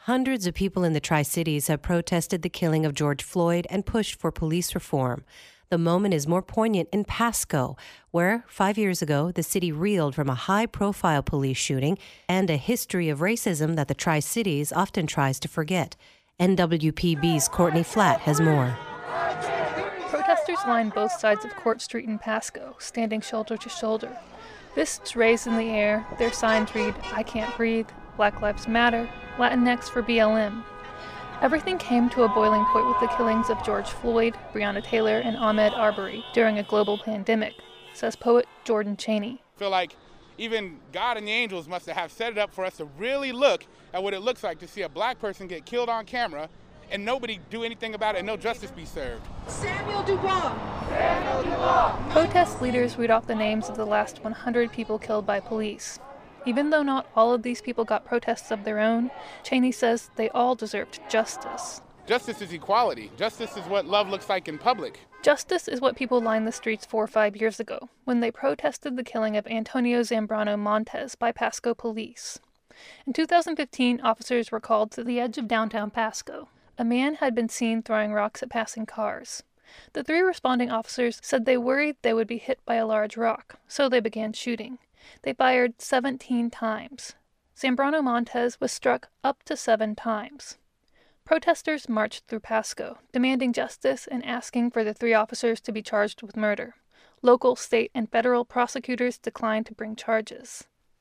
Hundreds of people in the Tri-Cities have protested the killing of George Floyd and pushed for police reform. The moment is more poignant in Pasco, where 5 years ago the city reeled from a high-profile police shooting and a history of racism that the Tri-Cities often tries to forget. NWPB's Courtney Flatt has more. Protesters lined both sides of Court Street in Pasco, standing shoulder to shoulder. Fists raised in the air, their signs read, "I can't breathe," "Black Lives Matter," "Latinx for BLM." Everything came to a boiling point with the killings of George Floyd, Breonna Taylor, and Ahmaud Arbery during a global pandemic, says poet Jordan Chaney. I feel like even God and the angels must have set it up for us to really look at what it looks like to see a black person get killed on camera and nobody do anything about it and no justice be served. Samuel Dubois! Samuel Dubois! Protest leaders read off the names of the last 100 people killed by police. Even though not all of these people got protests of their own, Chaney says they all deserved justice. Justice is equality. Justice is what love looks like in public. Justice is what people lined the streets for 5 years ago, when they protested the killing of Antonio Zambrano Montes by Pasco police. In 2015, officers were called to the edge of downtown Pasco. A man had been seen throwing rocks at passing cars. The 3 responding officers said they worried they would be hit by a large rock, so they began shooting. They fired 17 times. Zambrano Montes was struck up to 7 times. Protesters marched through Pasco, demanding justice and asking for the 3 officers to be charged with murder. Local, state, and federal prosecutors declined to bring charges.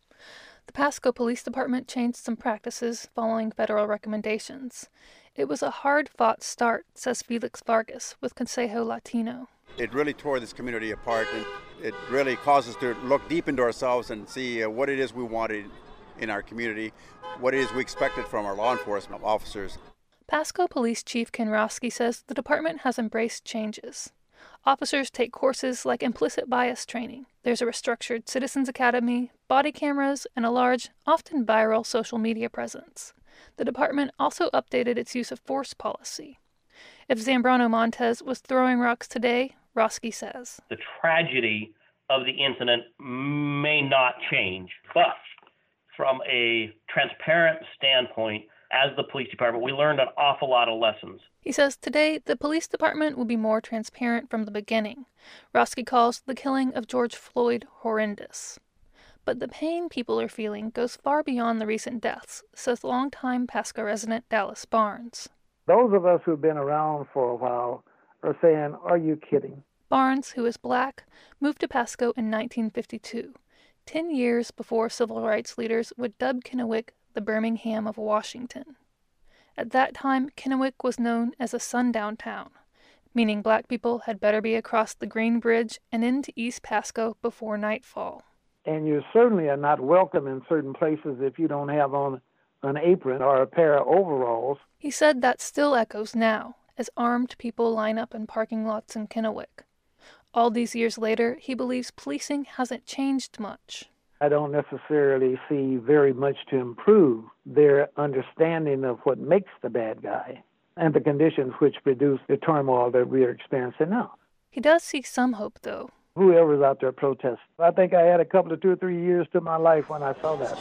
The Pasco Police Department changed some practices following federal recommendations. It was a hard-fought start, says Felix Vargas with Consejo Latino. It really tore this community apart, and it really caused us to look deep into ourselves and see what it is we wanted in our community, what it is we expected from our law enforcement officers. Pasco Police Chief Ken Roski says the department has embraced changes. Officers take courses like implicit bias training. There's a restructured Citizens Academy, body cameras, and a large, often viral social media presence. The department also updated its use of force policy. If Zambrano Montes was throwing rocks today, Roski says, the tragedy of the incident may not change, but from a transparent standpoint, as the police department, we learned an awful lot of lessons. He says today the police department will be more transparent from the beginning. Roski calls the killing of George Floyd horrendous. But the pain people are feeling goes far beyond the recent deaths, says longtime Pasco resident Dallas Barnes. Those of us who've been around for a while are saying, are you kidding? Barnes, who is black, moved to Pasco in 1952, 10 years before civil rights leaders would dub Kennewick the Birmingham of Washington. At that time, Kennewick was known as a sundown town, meaning black people had better be across the Green Bridge and into East Pasco before nightfall. And you certainly are not welcome in certain places if you don't have on an apron or a pair of overalls. He said that still echoes now, as armed people line up in parking lots in Kennewick. All these years later, he believes policing hasn't changed much. I don't necessarily see very much to improve their understanding of what makes the bad guy and the conditions which produce the turmoil that we are experiencing now. He does see some hope, though. Whoever's out there protesting. I think I had a couple of 2 or 3 years to my life when I saw that.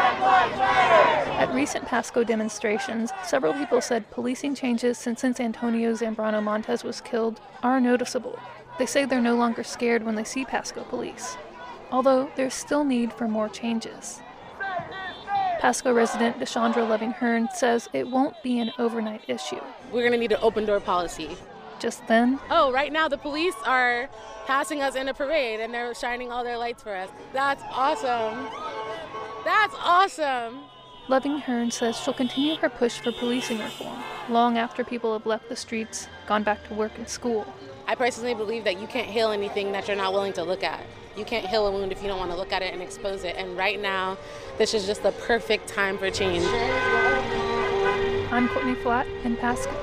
At recent Pasco demonstrations, several people said policing changes since Antonio Zambrano Montes was killed are noticeable. They say they're no longer scared when they see Pasco police, although there's still need for more changes. Pasco resident Deshandra Loving-Hearn says it won't be an overnight issue. We're going to need an open-door policy. Just then, right now the police are passing us in a parade and they're shining all their lights for us. That's awesome. That's awesome. Loving-Hearn says she'll continue her push for policing reform long after people have left the streets, gone back to work and school. I personally believe that you can't heal anything that you're not willing to look at. You can't heal a wound if you don't want to look at it and expose it. And right now, this is just the perfect time for change. I'm Courtney Flatt in Pasco.